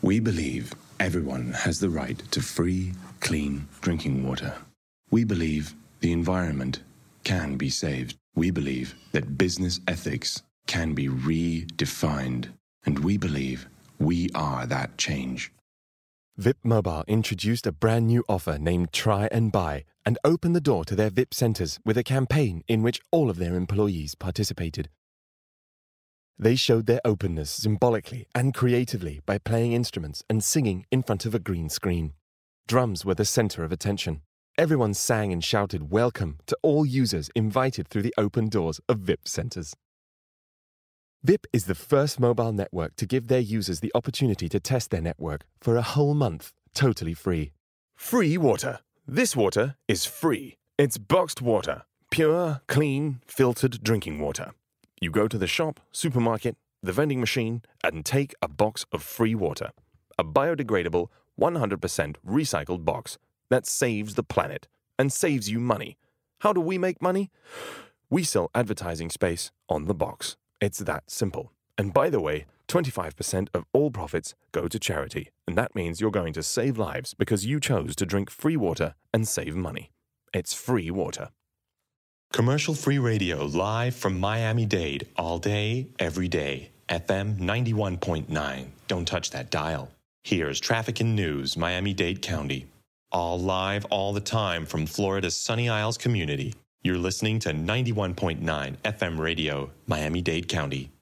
We believe everyone has the right to free, clean drinking water. We believe the environment can be saved. We believe that business ethics can be redefined. And we believe we are that change. VIP Mobile introduced a brand new offer named Try and Buy and opened the door to their VIP centres with a campaign in which all of their employees participated. They showed their openness symbolically and creatively by playing instruments and singing in front of a green screen. Drums were the centre of attention. Everyone sang and shouted welcome to all users invited through the open doors of VIP centres. VIP is the first mobile network to give their users the opportunity to test their network for a whole month, totally free. Free water. This water is free. It's boxed water. Pure, clean, filtered drinking water. You go to the shop, supermarket, the vending machine, and take a box of free water. A biodegradable, 100% recycled box that saves the planet and saves you money. How do we make money? We sell advertising space on the box. It's that simple. And by the way, 25% of all profits go to charity. And that means you're going to save lives because you chose to drink free water and save money. It's free water. Commercial-free radio live from Miami-Dade all day, every day. FM 91.9. Don't touch that dial. Here's traffic and news, Miami-Dade County. All live all the time from Florida's Sunny Isles community. You're listening to 91.9 FM radio, Miami-Dade County.